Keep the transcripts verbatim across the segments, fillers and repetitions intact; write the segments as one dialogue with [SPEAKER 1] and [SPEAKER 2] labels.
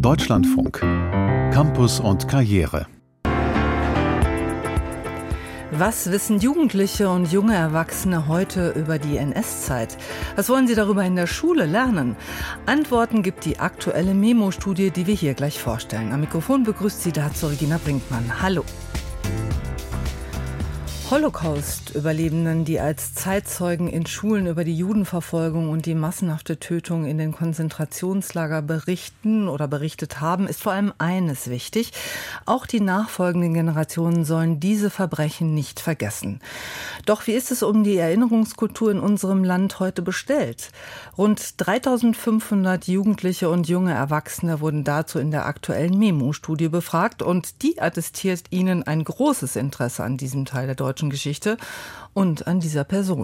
[SPEAKER 1] Deutschlandfunk. Campus und Karriere.
[SPEAKER 2] Was wissen Jugendliche und junge Erwachsene heute über die N S-Zeit? Was wollen sie darüber in der Schule lernen? Antworten gibt die aktuelle Memo-Studie, die wir hier gleich vorstellen. Am Mikrofon begrüßt sie dazu Regina Brinkmann. Hallo. Holocaust-Überlebenden, die als Zeitzeugen in Schulen über die Judenverfolgung und die massenhafte Tötung in den Konzentrationslager berichten oder berichtet haben, ist vor allem eines wichtig: Auch die nachfolgenden Generationen sollen diese Verbrechen nicht vergessen. Doch wie ist es um die Erinnerungskultur in unserem Land heute bestellt? Rund dreitausendfünfhundert Jugendliche und junge Erwachsene wurden dazu in der aktuellen Memo-Studie befragt, und die attestiert ihnen ein großes Interesse an diesem Teil der deutschen Geschichte und an dieser Person.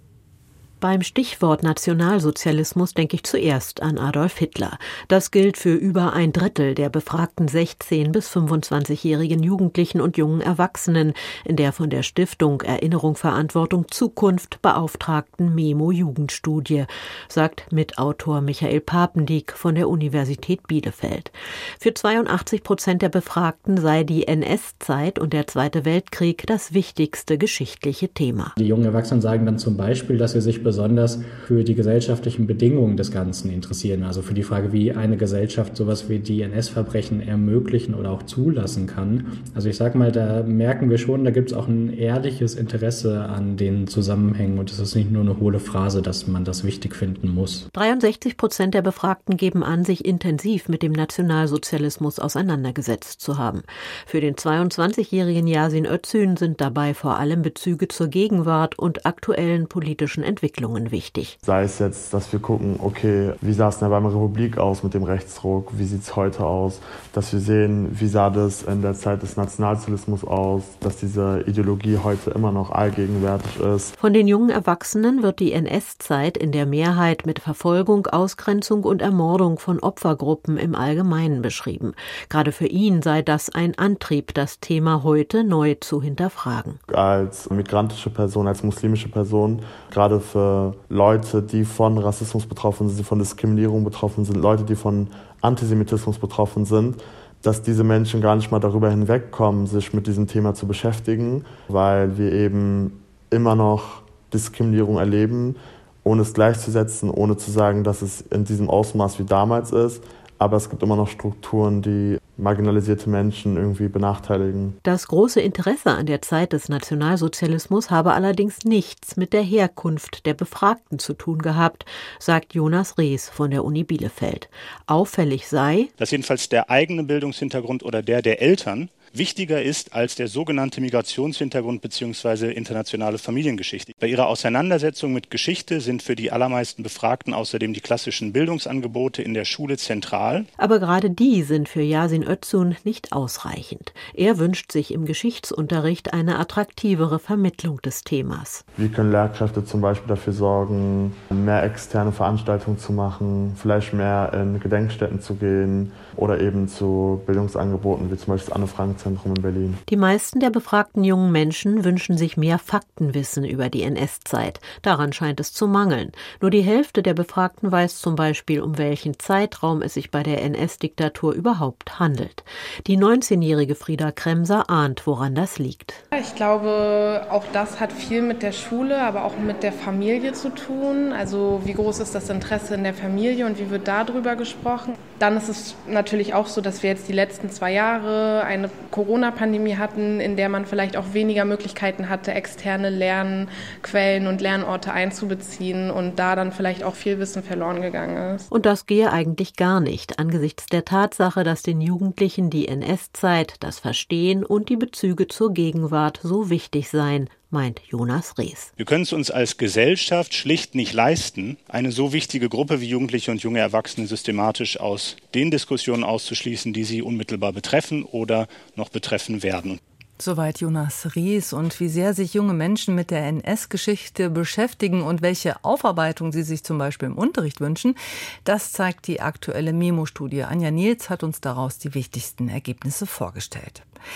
[SPEAKER 3] Beim Stichwort Nationalsozialismus denke ich zuerst an Adolf Hitler. Das gilt für über ein Drittel der befragten sechzehn- bis fünfundzwanzigjährigen Jugendlichen und jungen Erwachsenen in der von der Stiftung Erinnerung, Verantwortung, Zukunft beauftragten Memo-Jugendstudie, sagt Mitautor Michael Papendieck von der Universität Bielefeld. Für zweiundachtzig Prozent der Befragten sei die N S-Zeit und der Zweite Weltkrieg das wichtigste geschichtliche Thema.
[SPEAKER 4] Die jungen Erwachsenen sagen dann zum Beispiel, dass sie sich besonders für die gesellschaftlichen Bedingungen des Ganzen interessieren. Also für die Frage, wie eine Gesellschaft sowas wie die N S-Verbrechen ermöglichen oder auch zulassen kann. Also ich sag mal, da merken wir schon, da gibt es auch ein ehrliches Interesse an den Zusammenhängen, und es ist nicht nur eine hohle Phrase, dass man das wichtig finden muss.
[SPEAKER 3] dreiundsechzig Prozent der Befragten geben an, sich intensiv mit dem Nationalsozialismus auseinandergesetzt zu haben. Für den zweiundzwanzigjährigen Yasin Özün sind dabei vor allem Bezüge zur Gegenwart und aktuellen politischen Entwicklungen wichtig.
[SPEAKER 5] Sei es jetzt, dass wir gucken, okay, wie sah es in der Weimarer Republik aus mit dem Rechtsruck, wie sieht es heute aus, dass wir sehen, wie sah das in der Zeit des Nationalsozialismus aus, dass diese Ideologie heute immer noch allgegenwärtig ist.
[SPEAKER 3] Von den jungen Erwachsenen wird die N S-Zeit in der Mehrheit mit Verfolgung, Ausgrenzung und Ermordung von Opfergruppen im Allgemeinen beschrieben. Gerade für ihn sei das ein Antrieb, das Thema heute neu zu hinterfragen.
[SPEAKER 5] Als migrantische Person, als muslimische Person, gerade für Leute, die von Rassismus betroffen sind, die von Diskriminierung betroffen sind, Leute, die von Antisemitismus betroffen sind, dass diese Menschen gar nicht mal darüber hinwegkommen, sich mit diesem Thema zu beschäftigen, weil wir eben immer noch Diskriminierung erleben, ohne es gleichzusetzen, ohne zu sagen, dass es in diesem Ausmaß wie damals ist. Aber es gibt immer noch Strukturen, die marginalisierte Menschen irgendwie benachteiligen.
[SPEAKER 3] Das große Interesse an der Zeit des Nationalsozialismus habe allerdings nichts mit der Herkunft der Befragten zu tun gehabt, sagt Jonas Rees von der Uni Bielefeld. Auffällig sei,
[SPEAKER 6] dass jedenfalls der eigene Bildungshintergrund oder der der Eltern wichtiger ist als der sogenannte Migrationshintergrund bzw. internationale Familiengeschichte. Bei ihrer Auseinandersetzung mit Geschichte sind für die allermeisten Befragten außerdem die klassischen Bildungsangebote in der Schule zentral.
[SPEAKER 3] Aber gerade die sind für Yasin Özün nicht ausreichend. Er wünscht sich im Geschichtsunterricht eine attraktivere Vermittlung des Themas.
[SPEAKER 5] Wie können Lehrkräfte zum Beispiel dafür sorgen, mehr externe Veranstaltungen zu machen, vielleicht mehr in Gedenkstätten zu gehen oder eben zu Bildungsangeboten wie zum Beispiel das Anne-Frank-Zentrum in Berlin.
[SPEAKER 3] Die meisten der befragten jungen Menschen wünschen sich mehr Faktenwissen über die N S-Zeit. Daran scheint es zu mangeln. Nur die Hälfte der Befragten weiß zum Beispiel, um welchen Zeitraum es sich bei der N S-Diktatur überhaupt handelt. Die neunzehnjährige Frieda Kremser ahnt, woran das liegt.
[SPEAKER 7] Ich glaube, auch das hat viel mit der Schule, aber auch mit der Familie zu tun. Also wie groß ist das Interesse in der Familie und wie wird darüber gesprochen? Dann ist es natürlich auch so, dass wir jetzt die letzten zwei Jahre eine Corona-Pandemie hatten, in der man vielleicht auch weniger Möglichkeiten hatte, externe Lernquellen und Lernorte einzubeziehen und da dann vielleicht auch viel Wissen verloren gegangen ist.
[SPEAKER 3] Und das gehe eigentlich gar nicht, angesichts der Tatsache, dass den Jugendlichen die N S-Zeit, das Verstehen und die Bezüge zur Gegenwart so wichtig seien, meint Jonas Rees.
[SPEAKER 6] Wir können es uns als Gesellschaft schlicht nicht leisten, eine so wichtige Gruppe wie Jugendliche und junge Erwachsene systematisch aus den Diskussionen auszuschließen, die sie unmittelbar betreffen oder noch betreffen werden.
[SPEAKER 2] Soweit Jonas Rees. Und wie sehr sich junge Menschen mit der N S-Geschichte beschäftigen und welche Aufarbeitung sie sich zum Beispiel im Unterricht wünschen, das zeigt die aktuelle Memo-Studie. Anja Nils hat uns daraus die wichtigsten Ergebnisse vorgestellt.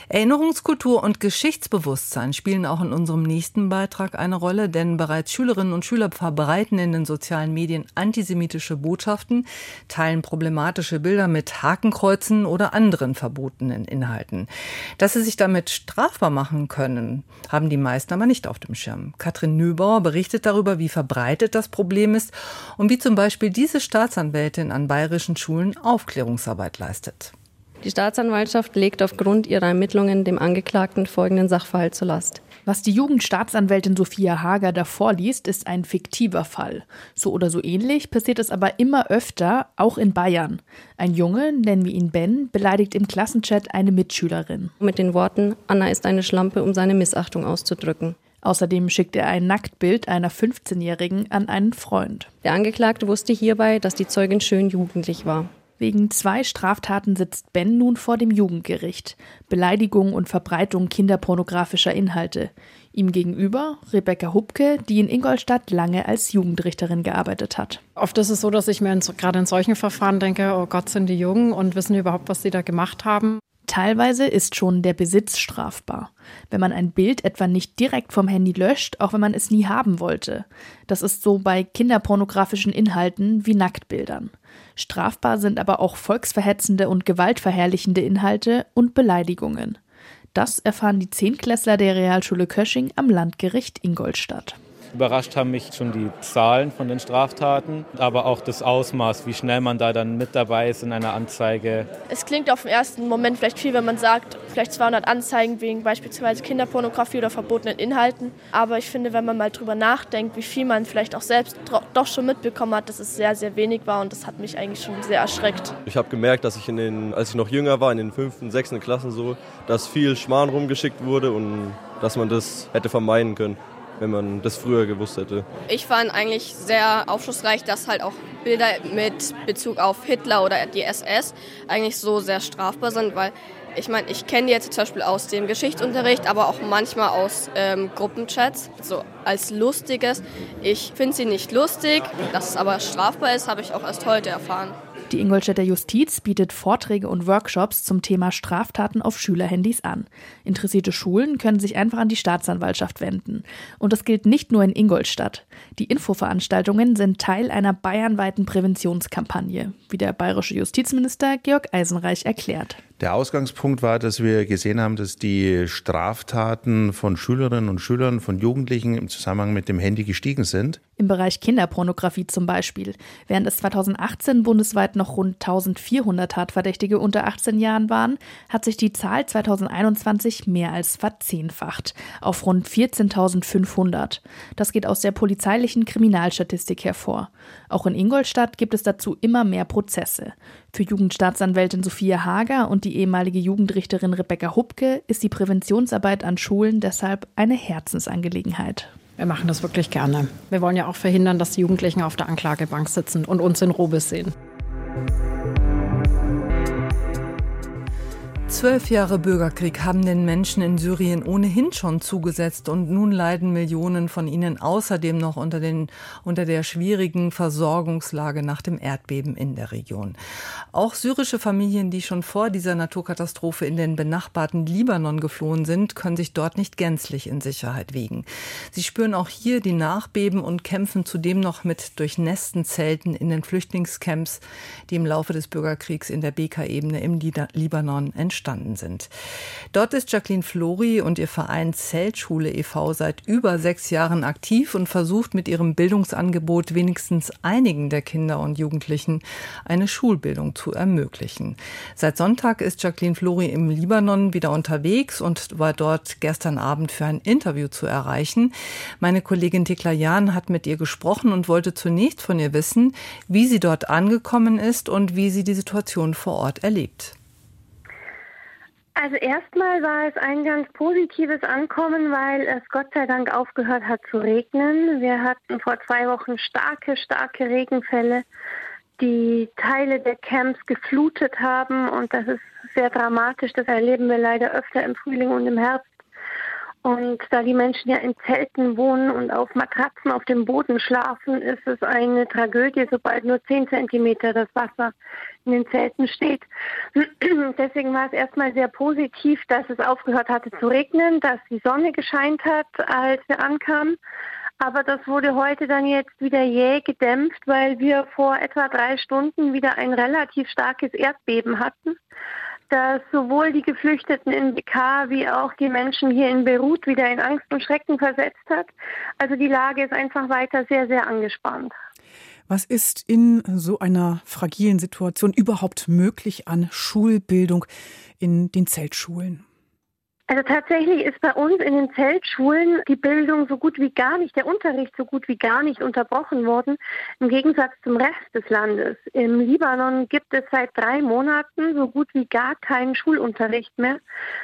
[SPEAKER 2] Erinnerungskultur und Geschichtsbewusstsein spielen auch in unserem nächsten Beitrag eine Rolle, denn bereits Schülerinnen und Schüler verbreiten in den sozialen Medien antisemitische Botschaften, teilen problematische Bilder mit Hakenkreuzen oder anderen verbotenen Inhalten. Dass sie sich damit strafbar machen können, haben die meisten aber nicht auf dem Schirm. Katrin Nöbauer berichtet darüber, wie verbreitet das Problem ist und wie zum Beispiel diese Staatsanwältin an bayerischen Schulen Aufklärungsarbeit leistet.
[SPEAKER 8] Die Staatsanwaltschaft legt aufgrund ihrer Ermittlungen dem Angeklagten folgenden Sachverhalt zur Last.
[SPEAKER 9] Was die Jugendstaatsanwältin Sophia Hager da vorliest, ist ein fiktiver Fall. So oder so ähnlich passiert es aber immer öfter, auch in Bayern. Ein Junge, nennen wir ihn Ben, beleidigt im Klassenchat eine Mitschülerin.
[SPEAKER 8] Mit den Worten, Anna ist eine Schlampe, um seine Missachtung auszudrücken.
[SPEAKER 9] Außerdem schickt er ein Nacktbild einer fünfzehnjährigen an einen Freund.
[SPEAKER 8] Der Angeklagte wusste hierbei, dass die Zeugin schön jugendlich war.
[SPEAKER 9] Wegen zwei Straftaten sitzt Ben nun vor dem Jugendgericht. Beleidigung und Verbreitung kinderpornografischer Inhalte. Ihm gegenüber Rebecca Hupke, die in Ingolstadt lange als Jugendrichterin gearbeitet hat.
[SPEAKER 10] Oft ist es so, dass ich mir in, gerade in solchen Verfahren denke, oh Gott, sind die jung und wissen überhaupt, was sie da gemacht haben.
[SPEAKER 9] Teilweise ist schon der Besitz strafbar. Wenn man ein Bild etwa nicht direkt vom Handy löscht, auch wenn man es nie haben wollte. Das ist so bei kinderpornografischen Inhalten wie Nacktbildern. Strafbar sind aber auch volksverhetzende und gewaltverherrlichende Inhalte und Beleidigungen. Das erfahren die Zehntklässler der Realschule Kösching am Landgericht Ingolstadt.
[SPEAKER 11] Überrascht haben mich schon die Zahlen von den Straftaten, aber auch das Ausmaß, wie schnell man da dann mit dabei ist in einer Anzeige.
[SPEAKER 12] Es klingt auf den ersten Moment vielleicht viel, wenn man sagt, vielleicht zweihundert Anzeigen wegen beispielsweise Kinderpornografie oder verbotenen Inhalten. Aber ich finde, wenn man mal drüber nachdenkt, wie viel man vielleicht auch selbst doch schon mitbekommen hat, dass es sehr, sehr wenig war und das hat mich eigentlich schon sehr erschreckt.
[SPEAKER 13] Ich habe gemerkt, dass ich, in den, als ich noch jünger war, in den fünften, sechsten Klassen so, dass viel Schmarrn rumgeschickt wurde und dass man das hätte vermeiden können, wenn man das früher gewusst hätte.
[SPEAKER 14] Ich fand eigentlich sehr aufschlussreich, dass halt auch Bilder mit Bezug auf Hitler oder die S S eigentlich so sehr strafbar sind, weil ich meine, ich kenne die jetzt zum Beispiel aus dem Geschichtsunterricht, aber auch manchmal aus ähm, Gruppenchats, so als Lustiges. Ich finde sie nicht lustig, dass es aber strafbar ist, habe ich auch erst heute erfahren.
[SPEAKER 9] Die Ingolstädter Justiz bietet Vorträge und Workshops zum Thema Straftaten auf Schülerhandys an. Interessierte Schulen können sich einfach an die Staatsanwaltschaft wenden. Und das gilt nicht nur in Ingolstadt. Die Infoveranstaltungen sind Teil einer bayernweiten Präventionskampagne, wie der bayerische Justizminister Georg Eisenreich erklärt.
[SPEAKER 15] Der Ausgangspunkt war, dass wir gesehen haben, dass die Straftaten von Schülerinnen und Schülern, von Jugendlichen im Zusammenhang mit dem Handy gestiegen sind.
[SPEAKER 9] Im Bereich Kinderpornografie zum Beispiel. Während es zweitausendachtzehn bundesweit noch rund eintausendvierhundert Tatverdächtige unter achtzehn Jahren waren, hat sich die Zahl zweitausendeinundzwanzig mehr als verzehnfacht, auf rund vierzehntausendfünfhundert. Das geht aus der polizeilichen Kriminalstatistik hervor. Auch in Ingolstadt gibt es dazu immer mehr Prozesse. Für Jugendstaatsanwältin Sophia Hager und die ehemalige Jugendrichterin Rebecca Hupke ist die Präventionsarbeit an Schulen deshalb eine Herzensangelegenheit.
[SPEAKER 10] Wir machen das wirklich gerne. Wir wollen ja auch verhindern, dass die Jugendlichen auf der Anklagebank sitzen und uns in Robes sehen.
[SPEAKER 2] Zwölf Jahre Bürgerkrieg haben den Menschen in Syrien ohnehin schon zugesetzt und nun leiden Millionen von ihnen außerdem noch unter, den, unter der schwierigen Versorgungslage nach dem Erdbeben in der Region. Auch syrische Familien, die schon vor dieser Naturkatastrophe in den benachbarten Libanon geflohen sind, können sich dort nicht gänzlich in Sicherheit wiegen. Sie spüren auch hier die Nachbeben und kämpfen zudem noch mit durchnässten Zelten in den Flüchtlingscamps, die im Laufe des Bürgerkriegs in der Bekaa-Ebene im Libanon entstanden sind. Dort ist Jacqueline Flori und ihr Verein Zeltschule e V seit über sechs Jahren aktiv und versucht mit ihrem Bildungsangebot wenigstens einigen der Kinder und Jugendlichen eine Schulbildung zu ermöglichen. Seit Sonntag ist Jacqueline Flori im Libanon wieder unterwegs und war dort gestern Abend für ein Interview zu erreichen. Meine Kollegin Tekla Jahn hat mit ihr gesprochen und wollte zunächst von ihr wissen, wie sie dort angekommen ist und wie sie die Situation vor Ort erlebt.
[SPEAKER 16] Also erstmal war es ein ganz positives Ankommen, weil es Gott sei Dank aufgehört hat zu regnen. Wir hatten vor zwei Wochen starke, starke Regenfälle, die Teile der Camps geflutet haben und das ist sehr dramatisch. Das erleben wir leider öfter im Frühling und im Herbst. Und da die Menschen ja in Zelten wohnen und auf Matratzen auf dem Boden schlafen, ist es eine Tragödie, sobald nur zehn Zentimeter das Wasser in den Zelten steht. Deswegen war es erstmal sehr positiv, dass es aufgehört hatte zu regnen, dass die Sonne gescheint hat, als wir ankamen. Aber das wurde heute dann jetzt wieder jäh gedämpft, weil wir vor etwa drei Stunden wieder ein relativ starkes Erdbeben hatten, das sowohl die Geflüchteten in Bekaa wie auch die Menschen hier in Beirut wieder in Angst und Schrecken versetzt hat. Also die Lage ist einfach weiter sehr, sehr angespannt.
[SPEAKER 17] Was ist in so einer fragilen Situation überhaupt möglich an Schulbildung in den Zeltschulen?
[SPEAKER 16] Also tatsächlich ist bei uns in den Zeltschulen die Bildung so gut wie gar nicht, der Unterricht so gut wie gar nicht unterbrochen worden, im Gegensatz zum Rest des Landes. Im Libanon gibt es seit drei Monaten so gut wie gar keinen Schulunterricht mehr,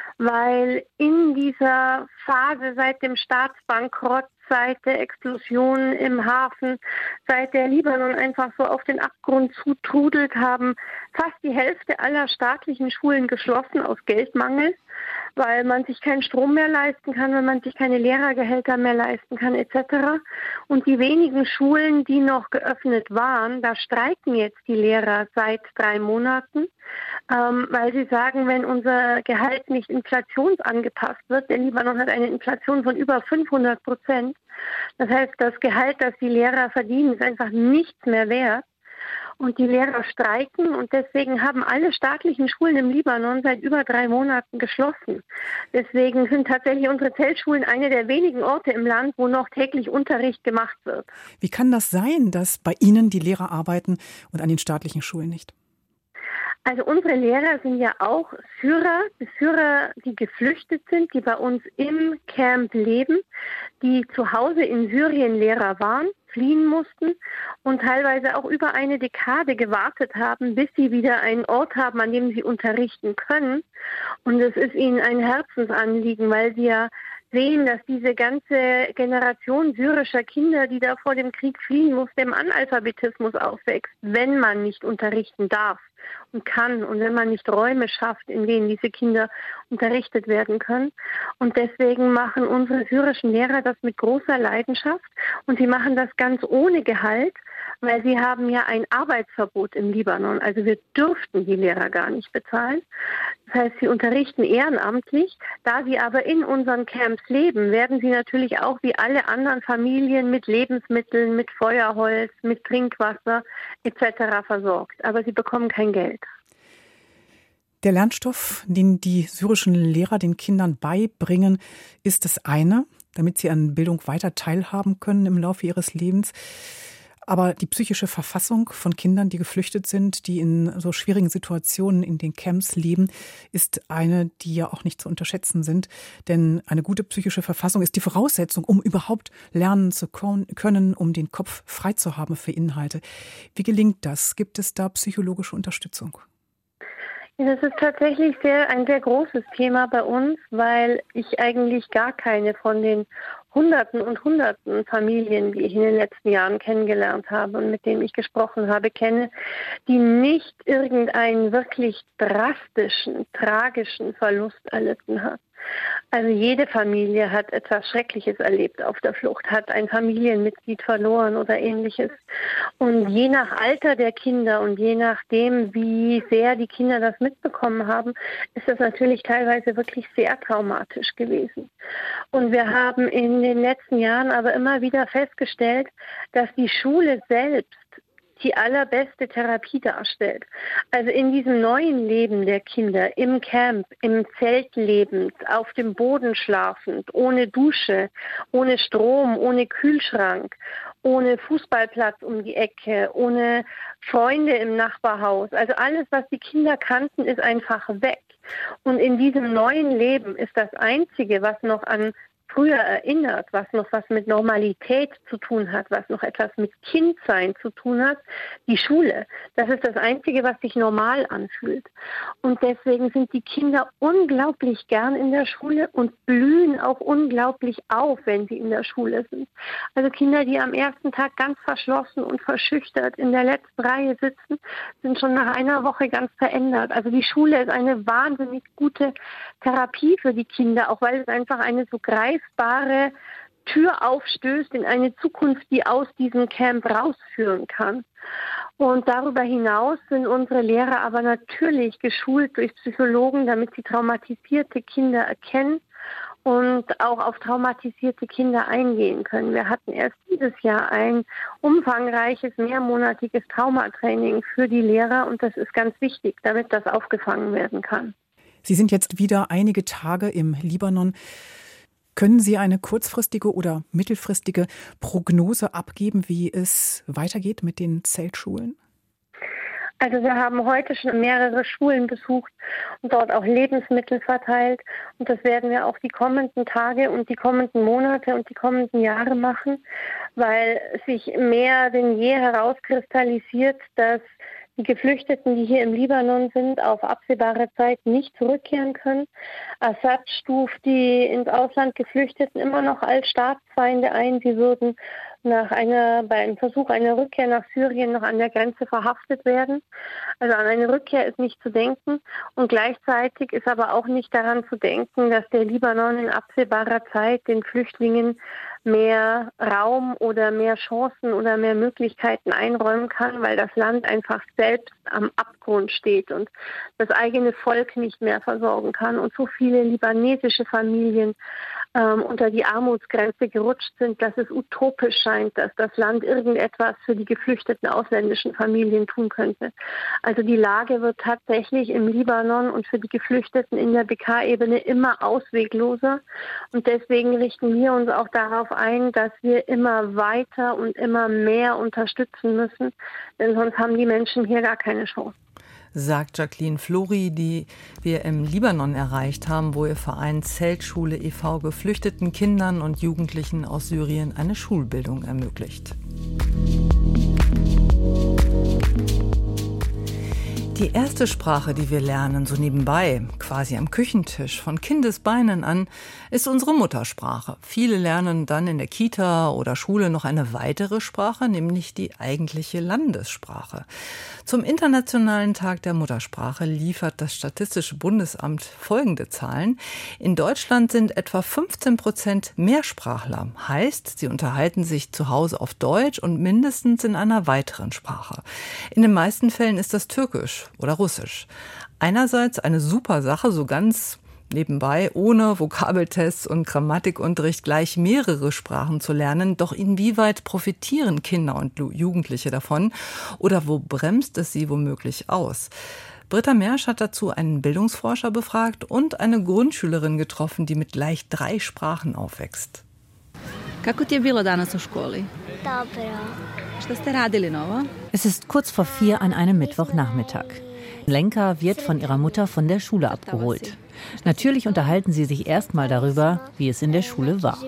[SPEAKER 16] weil in dieser Phase seit dem Staatsbankrott, seit der Explosion im Hafen, seit der Libanon einfach so auf den Abgrund zutrudelt, haben fast die Hälfte aller staatlichen Schulen geschlossen aus Geldmangel, weil man sich keinen Strom mehr leisten kann, weil man sich keine Lehrergehälter mehr leisten kann et cetera. Und die wenigen Schulen, die noch geöffnet waren, da streiken jetzt die Lehrer seit drei Monaten, ähm, weil sie sagen, wenn unser Gehalt nicht inflationsangepasst wird, der Libanon hat eine Inflation von über fünfhundert Prozent, das heißt, das Gehalt, das die Lehrer verdienen, ist einfach nichts mehr wert. Und die Lehrer streiken und deswegen haben alle staatlichen Schulen im Libanon seit über drei Monaten geschlossen. Deswegen sind tatsächlich unsere Zeltschulen eine der wenigen Orte im Land, wo noch täglich Unterricht gemacht wird.
[SPEAKER 17] Wie kann das sein, dass bei Ihnen die Lehrer arbeiten und an den staatlichen Schulen nicht?
[SPEAKER 16] Also unsere Lehrer sind ja auch Syrer, Syrer, die geflüchtet sind, die bei uns im Camp leben, die zu Hause in Syrien Lehrer waren, fliehen mussten und teilweise auch über eine Dekade gewartet haben, bis sie wieder einen Ort haben, an dem sie unterrichten können. Und es ist ihnen ein Herzensanliegen, weil sie ja sehen, dass diese ganze Generation syrischer Kinder, die da vor dem Krieg fliehen musste, im Analphabetismus aufwächst, wenn man nicht unterrichten darf und kann und wenn man nicht Räume schafft, in denen diese Kinder unterrichtet werden können. Und deswegen machen unsere syrischen Lehrer das mit großer Leidenschaft und sie machen das ganz ohne Gehalt, weil sie haben ja ein Arbeitsverbot im Libanon. Also wir dürften die Lehrer gar nicht bezahlen. Das heißt, sie unterrichten ehrenamtlich. Da sie aber in unseren Camps leben, werden sie natürlich auch wie alle anderen Familien mit Lebensmitteln, mit Feuerholz, mit Trinkwasser et cetera versorgt. Aber sie bekommen kein Geld.
[SPEAKER 17] Der Lernstoff, den die syrischen Lehrer den Kindern beibringen, ist das eine, damit sie an Bildung weiter teilhaben können im Laufe ihres Lebens. Aber die psychische Verfassung von Kindern, die geflüchtet sind, die in so schwierigen Situationen in den Camps leben, ist eine, die ja auch nicht zu unterschätzen sind. Denn eine gute psychische Verfassung ist die Voraussetzung, um überhaupt lernen zu können, um den Kopf frei zu haben für Inhalte. Wie gelingt das? Gibt es da psychologische Unterstützung?
[SPEAKER 16] Das ist tatsächlich sehr, ein sehr großes Thema bei uns, weil ich eigentlich gar keine von den Hunderten und Hunderten Familien, die ich in den letzten Jahren kennengelernt habe und mit denen ich gesprochen habe, kenne, die nicht irgendeinen wirklich drastischen, tragischen Verlust erlitten hat. Also jede Familie hat etwas Schreckliches erlebt auf der Flucht, hat ein Familienmitglied verloren oder Ähnliches. Und je nach Alter der Kinder und je nachdem, wie sehr die Kinder das mitbekommen haben, ist das natürlich teilweise wirklich sehr traumatisch gewesen. Und wir haben in den letzten Jahren aber immer wieder festgestellt, dass die Schule selbst die allerbeste Therapie darstellt. Also in diesem neuen Leben der Kinder, im Camp, im Zelt lebend, auf dem Boden schlafend, ohne Dusche, ohne Strom, ohne Kühlschrank, ohne Fußballplatz um die Ecke, ohne Freunde im Nachbarhaus. Also alles, was die Kinder kannten, ist einfach weg. Und in diesem neuen Leben ist das Einzige, was noch an früher erinnert, was noch was mit Normalität zu tun hat, was noch etwas mit Kindsein zu tun hat, die Schule. Das ist das Einzige, was sich normal anfühlt. Und deswegen sind die Kinder unglaublich gern in der Schule und blühen auch unglaublich auf, wenn sie in der Schule sind. Also Kinder, die am ersten Tag ganz verschlossen und verschüchtert in der letzten Reihe sitzen, sind schon nach einer Woche ganz verändert. Also die Schule ist eine wahnsinnig gute Therapie für die Kinder, auch weil es einfach eine so greifbare Tür aufstößt in eine Zukunft, die aus diesem Camp rausführen kann. Und darüber hinaus sind unsere Lehrer aber natürlich geschult durch Psychologen, damit sie traumatisierte Kinder erkennen und auch auf traumatisierte Kinder eingehen können. Wir hatten erst dieses Jahr ein umfangreiches, mehrmonatiges Traumatraining für die Lehrer und das ist ganz wichtig, damit das aufgefangen werden kann.
[SPEAKER 17] Sie sind jetzt wieder einige Tage im Libanon. Können Sie eine kurzfristige oder mittelfristige Prognose abgeben, wie es weitergeht mit den Zeltschulen?
[SPEAKER 16] Also wir haben heute schon mehrere Schulen besucht und dort auch Lebensmittel verteilt. Und das werden wir auch die kommenden Tage und die kommenden Monate und die kommenden Jahre machen, weil sich mehr denn je herauskristallisiert, dass die Geflüchteten, die hier im Libanon sind, auf absehbare Zeit nicht zurückkehren können. Assad stuft die ins Ausland Geflüchteten immer noch als Staatsfeinde ein. Sie würden nach einer, bei einem Versuch einer Rückkehr nach Syrien noch an der Grenze verhaftet werden. Also an eine Rückkehr ist nicht zu denken. Und gleichzeitig ist aber auch nicht daran zu denken, dass der Libanon in absehbarer Zeit den Flüchtlingen mehr Raum oder mehr Chancen oder mehr Möglichkeiten einräumen kann, weil das Land einfach selbst am Abgrund steht und das eigene Volk nicht mehr versorgen kann und so viele libanesische Familien ähm, unter die Armutsgrenze gerutscht sind, dass es utopisch scheint, dass das Land irgendetwas für die geflüchteten ausländischen Familien tun könnte. Also die Lage wird tatsächlich im Libanon und für die Geflüchteten in der B K-Ebene immer auswegloser und deswegen richten wir uns auch darauf ein, dass wir immer weiter und immer mehr unterstützen müssen, denn sonst haben die Menschen hier gar keine Chance.
[SPEAKER 2] Sagt Jacqueline Flori, die wir im Libanon erreicht haben, wo ihr Verein Zeltschule e V geflüchteten Kindern und Jugendlichen aus Syrien eine Schulbildung ermöglicht. Die erste Sprache, die wir lernen, so nebenbei, quasi am Küchentisch, von Kindesbeinen an, ist unsere Muttersprache. Viele lernen dann in der Kita oder Schule noch eine weitere Sprache, nämlich die eigentliche Landessprache. Zum Internationalen Tag der Muttersprache liefert das Statistische Bundesamt folgende Zahlen. In Deutschland sind etwa fünfzehn Prozent Mehrsprachler. Heißt, sie unterhalten sich zu Hause auf Deutsch und mindestens in einer weiteren Sprache. In den meisten Fällen ist das Türkisch oder Russisch. Einerseits eine super Sache, so ganz nebenbei, ohne Vokabeltests und Grammatikunterricht gleich mehrere Sprachen zu lernen. Doch inwieweit profitieren Kinder und Jugendliche davon? Oder wo bremst es sie womöglich aus? Britta Mersch hat dazu einen Bildungsforscher befragt und eine Grundschülerin getroffen, die mit gleich drei Sprachen aufwächst.
[SPEAKER 18] Kako ti je bilo danas u školi?
[SPEAKER 19] Dobro.
[SPEAKER 18] Šta ste radili novo?
[SPEAKER 20] Es ist kurz vor vier an einem Mittwochnachmittag. Lenka wird von ihrer Mutter von der Schule abgeholt. Natürlich unterhalten sie sich erstmal darüber, wie es in der Schule war.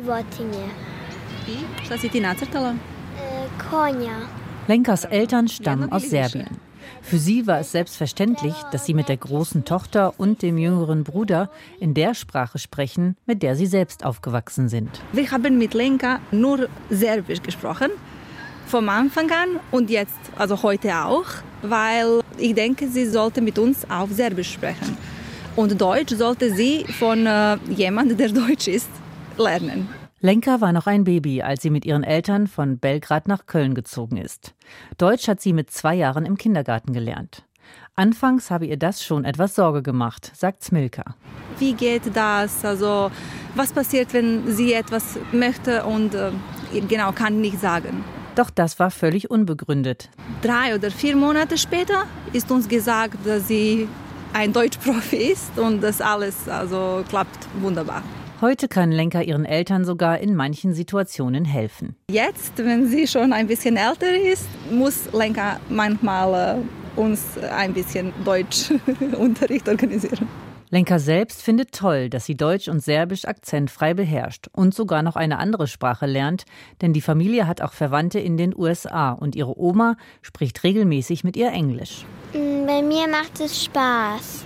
[SPEAKER 18] Šta si ti nacrtala?
[SPEAKER 19] Konja.
[SPEAKER 20] Lenkas Eltern stammen aus Serbien. Für sie war es selbstverständlich, dass sie mit der großen Tochter und dem jüngeren Bruder in der Sprache sprechen, mit der sie selbst aufgewachsen sind.
[SPEAKER 18] Wir haben mit Lenka nur Serbisch gesprochen, vom Anfang an und jetzt, also heute auch, weil ich denke, sie sollte mit uns auf Serbisch sprechen. Und Deutsch sollte sie von äh, jemandem, der Deutsch ist, lernen.
[SPEAKER 20] Lenka war noch ein Baby, als sie mit ihren Eltern von Belgrad nach Köln gezogen ist. Deutsch hat sie mit zwei Jahren im Kindergarten gelernt. Anfangs habe ihr das schon etwas Sorge gemacht, sagt Smilka.
[SPEAKER 18] Wie geht das? Also, was passiert, wenn sie etwas möchte und äh, genau kann nicht sagen?
[SPEAKER 20] Doch das war völlig unbegründet.
[SPEAKER 18] Drei oder vier Monate später ist uns gesagt, dass sie ein Deutschprofi ist und das alles also klappt wunderbar.
[SPEAKER 20] Heute kann Lenka ihren Eltern sogar in manchen Situationen helfen.
[SPEAKER 18] Jetzt, wenn sie schon ein bisschen älter ist, muss Lenka manchmal äh, uns ein bisschen Deutschunterricht organisieren.
[SPEAKER 20] Lenka selbst findet toll, dass sie Deutsch und Serbisch akzentfrei beherrscht und sogar noch eine andere Sprache lernt, denn die Familie hat auch Verwandte in den U S A und ihre Oma spricht regelmäßig mit ihr Englisch.
[SPEAKER 19] Bei mir macht es Spaß.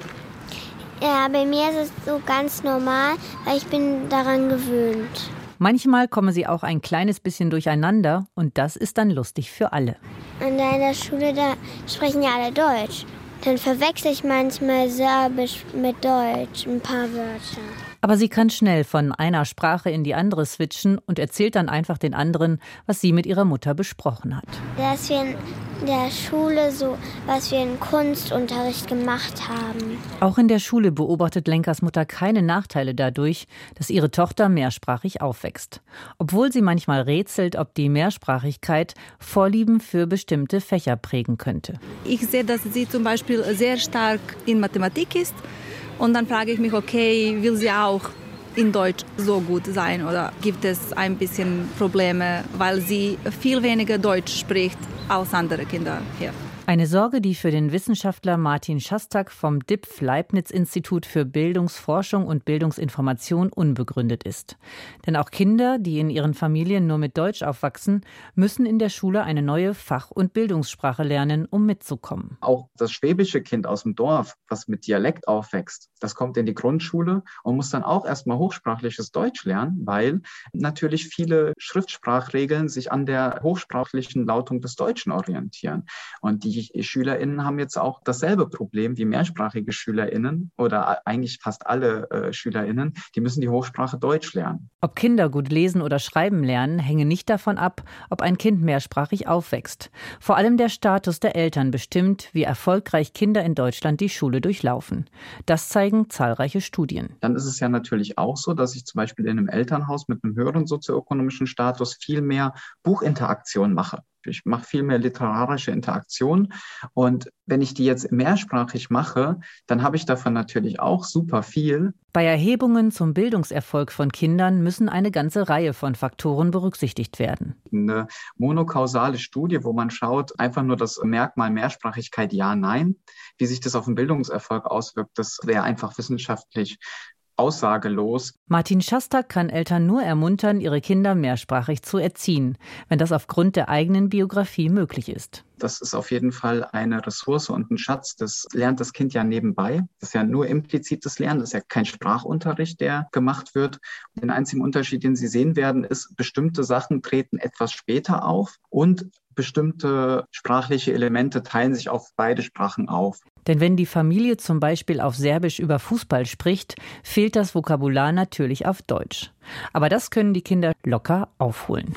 [SPEAKER 19] Ja, bei mir ist es so ganz normal, weil ich bin daran gewöhnt.
[SPEAKER 20] Manchmal kommen sie auch ein kleines bisschen durcheinander und das ist dann lustig für alle.
[SPEAKER 19] Und da in der Schule, da sprechen ja alle Deutsch. Dann verwechsel ich manchmal Serbisch mit Deutsch, ein paar Wörter.
[SPEAKER 20] Aber sie kann schnell von einer Sprache in die andere switchen und erzählt dann einfach den anderen, was sie mit ihrer Mutter besprochen hat.
[SPEAKER 19] Dass wir in der Schule so, was wir in Kunstunterricht gemacht haben.
[SPEAKER 20] Auch in der Schule beobachtet Lenkas Mutter keine Nachteile dadurch, dass ihre Tochter mehrsprachig aufwächst. Obwohl sie manchmal rätselt, ob die Mehrsprachigkeit Vorlieben für bestimmte Fächer prägen könnte.
[SPEAKER 18] Ich sehe, dass sie zum Beispiel sehr stark in Mathematik ist. Und dann frage ich mich, okay, will sie auch in Deutsch so gut sein oder gibt es ein bisschen Probleme, weil sie viel weniger Deutsch spricht als andere Kinder hier?
[SPEAKER 20] Eine Sorge, die für den Wissenschaftler Martin Schastak vom D I P F-Leibniz-Institut für Bildungsforschung und Bildungsinformation unbegründet ist. Denn auch Kinder, die in ihren Familien nur mit Deutsch aufwachsen, müssen in der Schule eine neue Fach- und Bildungssprache lernen, um mitzukommen.
[SPEAKER 21] Auch das schwäbische Kind aus dem Dorf, was mit Dialekt aufwächst, das kommt in die Grundschule und muss dann auch erstmal hochsprachliches Deutsch lernen, weil natürlich viele Schriftsprachregeln sich an der hochsprachlichen Lautung des Deutschen orientieren. Und die Die SchülerInnen haben jetzt auch dasselbe Problem wie mehrsprachige SchülerInnen oder eigentlich fast alle äh, SchülerInnen. Die müssen die Hochsprache Deutsch lernen.
[SPEAKER 20] Ob Kinder gut lesen oder schreiben lernen, hänge nicht davon ab, ob ein Kind mehrsprachig aufwächst. Vor allem der Status der Eltern bestimmt, wie erfolgreich Kinder in Deutschland die Schule durchlaufen. Das zeigen zahlreiche Studien.
[SPEAKER 21] Dann ist es ja natürlich auch so, dass ich zum Beispiel in einem Elternhaus mit einem höheren sozioökonomischen Status viel mehr Buchinteraktion mache. Ich mache viel mehr literarische Interaktion und wenn ich die jetzt mehrsprachig mache, dann habe ich davon natürlich auch super viel.
[SPEAKER 20] Bei Erhebungen zum Bildungserfolg von Kindern müssen eine ganze Reihe von Faktoren berücksichtigt werden.
[SPEAKER 21] Eine monokausale Studie, wo man schaut, einfach nur das Merkmal Mehrsprachigkeit ja, nein. Wie sich das auf den Bildungserfolg auswirkt, das wäre einfach wissenschaftlich aussagelos.
[SPEAKER 20] Martin Schastak kann Eltern nur ermuntern, ihre Kinder mehrsprachig zu erziehen, wenn das aufgrund der eigenen Biografie möglich ist.
[SPEAKER 21] Das ist auf jeden Fall eine Ressource und ein Schatz. Das lernt das Kind ja nebenbei. Das ist ja nur implizites Lernen. Das ist ja kein Sprachunterricht, der gemacht wird. Den einzigen Unterschied, den Sie sehen werden, ist, bestimmte Sachen treten etwas später auf und bestimmte sprachliche Elemente teilen sich auf beide Sprachen auf.
[SPEAKER 20] Denn wenn die Familie zum Beispiel auf Serbisch über Fußball spricht, fehlt das Vokabular natürlich auf Deutsch. Aber das können die Kinder locker aufholen.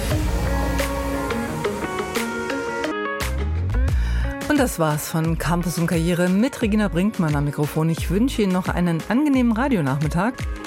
[SPEAKER 2] Und das war's von Campus und Karriere mit Regina Brinkmann am Mikrofon. Ich wünsche Ihnen noch einen angenehmen Radionachmittag.